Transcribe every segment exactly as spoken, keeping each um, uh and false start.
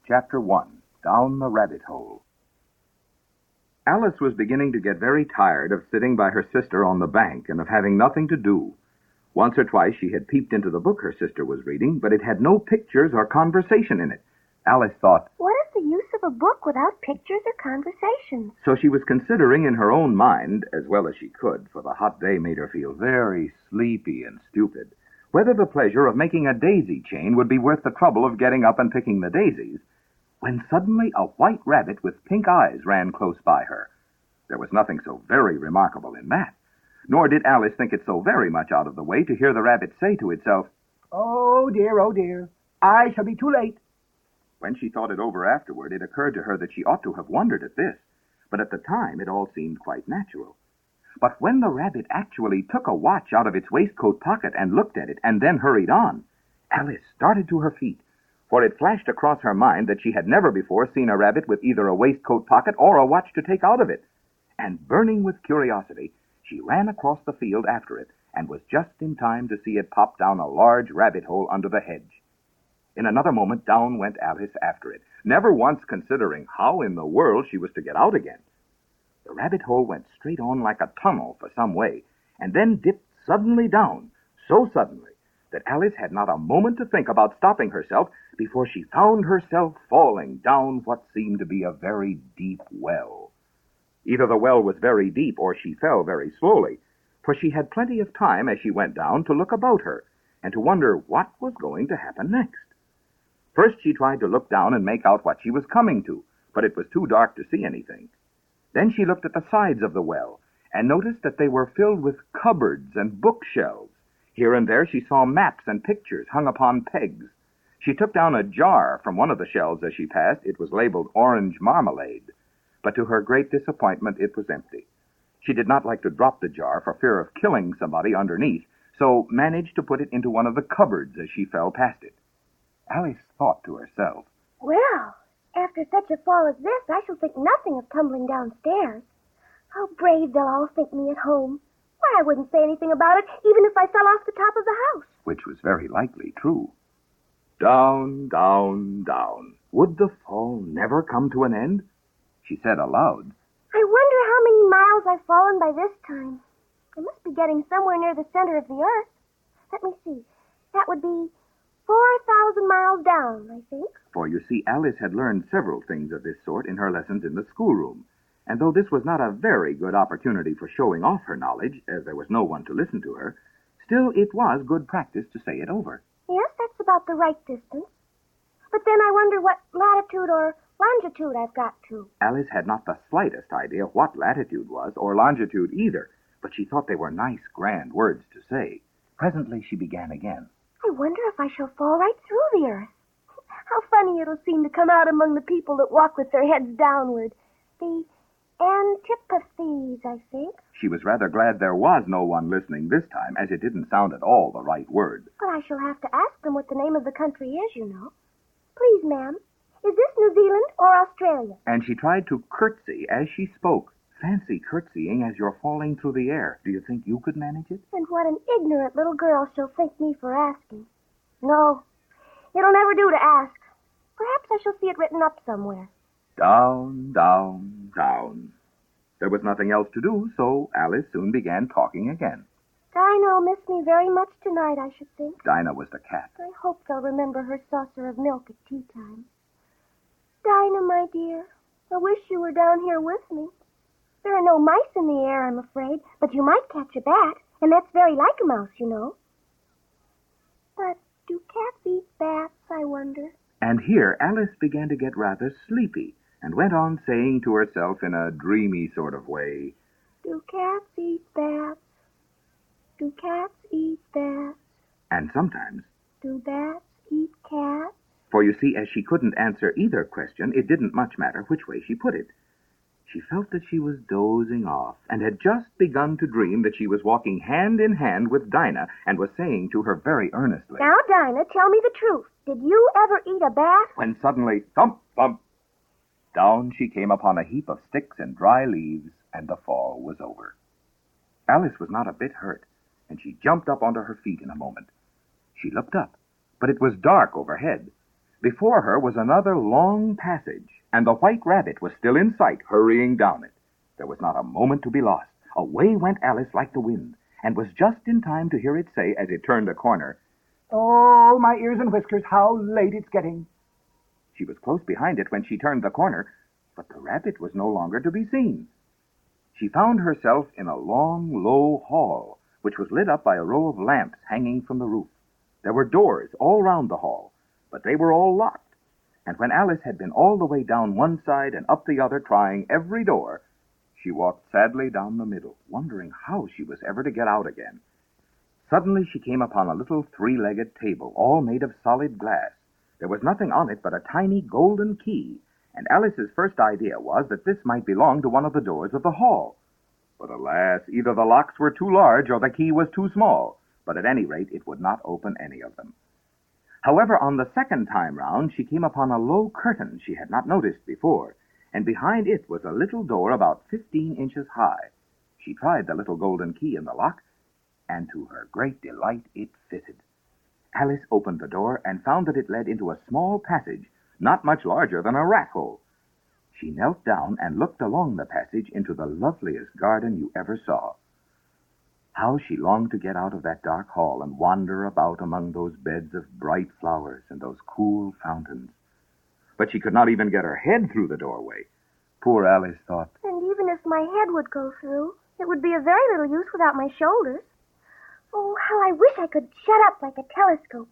Chapter one, Down the Rabbit Hole. Alice was beginning to get very tired of sitting by her sister on the bank and of having nothing to do. Once or twice she had peeped into the book her sister was reading, but it had no pictures or conversation in it. Alice thought, what is the use of a book without pictures or conversations? So she was considering in her own mind, as well as she could, for the hot day made her feel very sleepy and stupid, whether the pleasure of making a daisy chain would be worth the trouble of getting up and picking the daisies, when suddenly a white rabbit with pink eyes ran close by her. There was nothing so very remarkable in that, nor did Alice think it so very much out of the way to hear the rabbit say to itself, "Oh, dear, oh, dear, I shall be too late." When she thought it over afterward, it occurred to her that she ought to have wondered at this, but at the time it all seemed quite natural. But when the rabbit actually took a watch out of its waistcoat pocket and looked at it and then hurried on, Alice started to her feet, for it flashed across her mind that she had never before seen a rabbit with either a waistcoat pocket or a watch to take out of it. And burning with curiosity, she ran across the field after it and was just in time to see it pop down a large rabbit hole under the hedge. In another moment, down went Alice after it, never once considering how in the world she was to get out again. The rabbit hole went straight on like a tunnel for some way, and then dipped suddenly down, so suddenly that Alice had not a moment to think about stopping herself before she found herself falling down what seemed to be a very deep well. Either the well was very deep or she fell very slowly, for she had plenty of time as she went down to look about her and to wonder what was going to happen next. First she tried to look down and make out what she was coming to, but it was too dark to see anything. Then she looked at the sides of the well and noticed that they were filled with cupboards and bookshelves. Here and there she saw maps and pictures hung upon pegs. She took down a jar from one of the shelves as she passed. It was labeled orange marmalade, but to her great disappointment it was empty. She did not like to drop the jar for fear of killing somebody underneath, so managed to put it into one of the cupboards as she fell past it. Alice thought to herself, well, after such a fall as this, I shall think nothing of tumbling downstairs. How brave they'll all think me at home. Why, I wouldn't say anything about it, even if I fell off the top of the house. Which was very likely true. Down, down, down. Would the fall never come to an end? She said aloud, I wonder how many miles I've fallen by this time. I must be getting somewhere near the center of the earth. Let me see. That would be four thousand miles down, I think. For you see, Alice had learned several things of this sort in her lessons in the schoolroom, and though this was not a very good opportunity for showing off her knowledge, as there was no one to listen to her, still it was good practice to say it over. Yes, that's about the right distance. But then I wonder what latitude or longitude I've got to. Alice had not the slightest idea what latitude was, or longitude either, but she thought they were nice, grand words to say. Presently she began again. I wonder if I shall fall right through the earth. How funny it'll seem to come out among the people that walk with their heads downward. The Antipathes, I think. She was rather glad there was no one listening this time, as it didn't sound at all the right word. But I shall have to ask them what the name of the country is, you know. Please, ma'am, is this New Zealand or Australia? And she tried to curtsy as she spoke. Fancy curtsying as you're falling through the air. Do you think you could manage it? And what an ignorant little girl she'll think me for asking. No, it'll never do to ask. Perhaps I shall see it written up somewhere. Down, down, down. There was nothing else to do, so Alice soon began talking again. Dinah'll miss me very much tonight, I should think. Dinah was the cat. I hope they'll remember her saucer of milk at tea time. Dinah, my dear, I wish you were down here with me. There are no mice in the air, I'm afraid, but you might catch a bat, and that's very like a mouse, you know. But do cats eat bats, I wonder? And here Alice began to get rather sleepy, and went on saying to herself in a dreamy sort of way, Do cats eat bats? Do cats eat bats? And sometimes, Do bats eat cats? For you see, as she couldn't answer either question, it didn't much matter which way she put it. She felt that she was dozing off, and had just begun to dream that she was walking hand in hand with Dinah, and was saying to her very earnestly, Now, Dinah, tell me the truth. Did you ever eat a bat? When suddenly, thump, thump, down she came upon a heap of sticks and dry leaves, and the fall was over. Alice was not a bit hurt, and she jumped up onto her feet in a moment. She looked up, but it was dark overhead. Before her was another long passage, and the White Rabbit was still in sight, hurrying down it. There was not a moment to be lost. Away went Alice like the wind, and was just in time to hear it say as it turned a corner, Oh, my ears and whiskers, how late it's getting. She was close behind it when she turned the corner, but the rabbit was no longer to be seen. She found herself in a long, low hall, which was lit up by a row of lamps hanging from the roof. There were doors all round the hall, but they were all locked, and when Alice had been all the way down one side and up the other trying every door, she walked sadly down the middle, wondering how she was ever to get out again. Suddenly she came upon a little three-legged table, all made of solid glass. There was nothing on it but a tiny golden key, and Alice's first idea was that this might belong to one of the doors of the hall. But alas, either the locks were too large or the key was too small, but at any rate it would not open any of them. However, on the second time round, she came upon a low curtain she had not noticed before, and behind it was a little door about fifteen inches high. She tried the little golden key in the lock, and to her great delight it fitted. Alice opened the door and found that it led into a small passage, not much larger than a rat hole. She knelt down and looked along the passage into the loveliest garden you ever saw. How she longed to get out of that dark hall and wander about among those beds of bright flowers and those cool fountains. But she could not even get her head through the doorway. Poor Alice thought, And even if my head would go through, it would be of very little use without my shoulders. Oh, how I wish I could shut up like a telescope.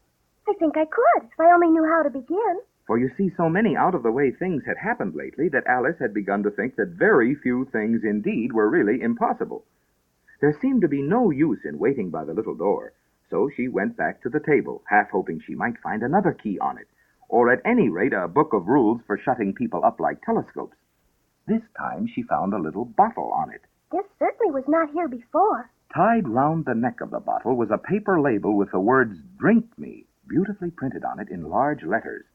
I think I could, if I only knew how to begin. For you see, so many out-of-the-way things had happened lately that Alice had begun to think that very few things indeed were really impossible. There seemed to be no use in waiting by the little door, so she went back to the table, half hoping she might find another key on it, or at any rate a book of rules for shutting people up like telescopes. This time she found a little bottle on it. This certainly was not here before. Tied round the neck of the bottle was a paper label with the words, Drink Me, beautifully printed on it in large letters.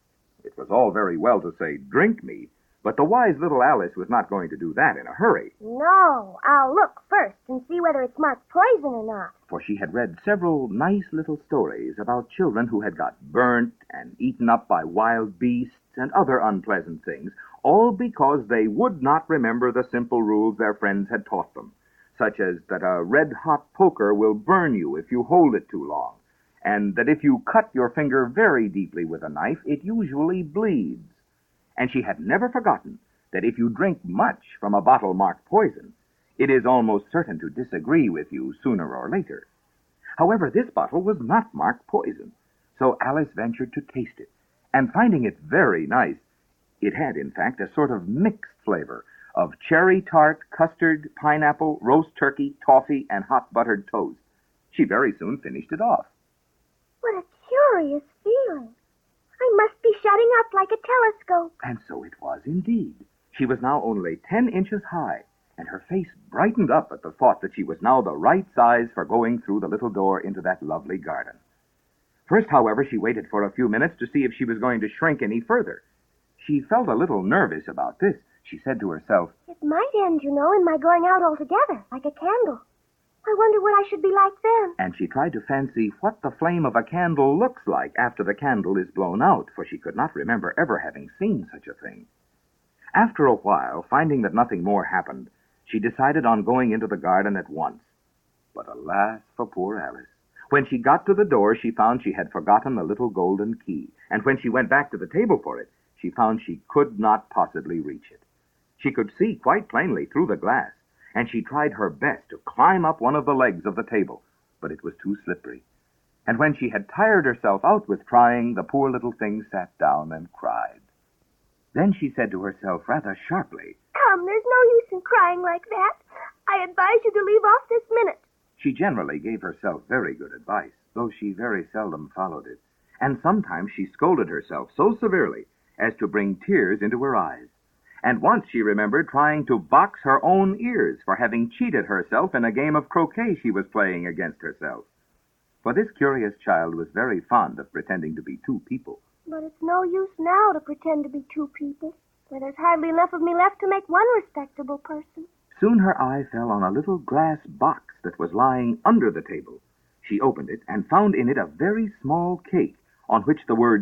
It was all very well to say, Drink me, but the wise little Alice was not going to do that in a hurry. No, I'll look first and see whether it's marked poison or not. For she had read several nice little stories about children who had got burnt and eaten up by wild beasts and other unpleasant things, all because they would not remember the simple rules their friends had taught them, such as that a red-hot poker will burn you if you hold it too long, and that if you cut your finger very deeply with a knife, it usually bleeds. And she had never forgotten that if you drink much from a bottle marked poison, it is almost certain to disagree with you sooner or later. However, this bottle was not marked poison, so Alice ventured to taste it, and finding it very nice, it had, in fact, a sort of mixed flavor of cherry tart, custard, pineapple, roast turkey, toffee, and hot buttered toast. She very soon finished it off. What a curious feeling. I must be shutting up like a telescope. And so it was indeed. She was now only ten inches high, and her face brightened up at the thought that she was now the right size for going through the little door into that lovely garden. First, however, she waited for a few minutes to see if she was going to shrink any further. She felt a little nervous about this. She said to herself, It might end, you know, in my going out altogether, like a candle. I wonder what I should be like then. And she tried to fancy what the flame of a candle looks like after the candle is blown out, for she could not remember ever having seen such a thing. After a while, finding that nothing more happened, she decided on going into the garden at once. But alas for poor Alice. When she got to the door, she found she had forgotten the little golden key, and when she went back to the table for it, she found she could not possibly reach it. She could see quite plainly through the glass, and she tried her best to climb up one of the legs of the table, but it was too slippery. And when she had tired herself out with trying, the poor little thing sat down and cried. Then she said to herself rather sharply, Come, there's no use in crying like that. I advise you to leave off this minute. She generally gave herself very good advice, though she very seldom followed it, and sometimes she scolded herself so severely as to bring tears into her eyes. And once she remembered trying to box her own ears for having cheated herself in a game of croquet she was playing against herself. For this curious child was very fond of pretending to be two people. But it's no use now to pretend to be two people, for there's hardly enough of me left to make one respectable person. Soon her eye fell on a little glass box that was lying under the table. She opened it and found in it a very small cake on which the words,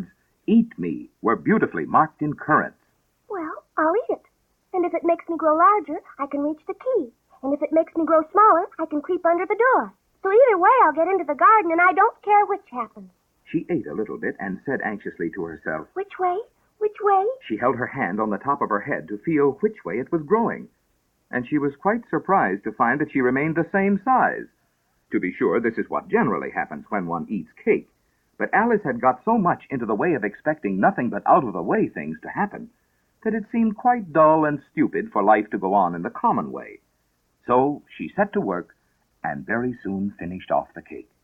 Eat Me were beautifully marked in currants. Well, I'll eat it. And if it makes me grow larger, I can reach the key. And if it makes me grow smaller, I can creep under the door. So either way, I'll get into the garden, and I don't care which happens. She ate a little bit and said anxiously to herself, Which way? Which way? She held her hand on the top of her head to feel which way it was growing. And she was quite surprised to find that she remained the same size. To be sure, this is what generally happens when one eats cake. But Alice had got so much into the way of expecting nothing but out-of-the-way things to happen that it seemed quite dull and stupid for life to go on in the common way. So she set to work and very soon finished off the cake.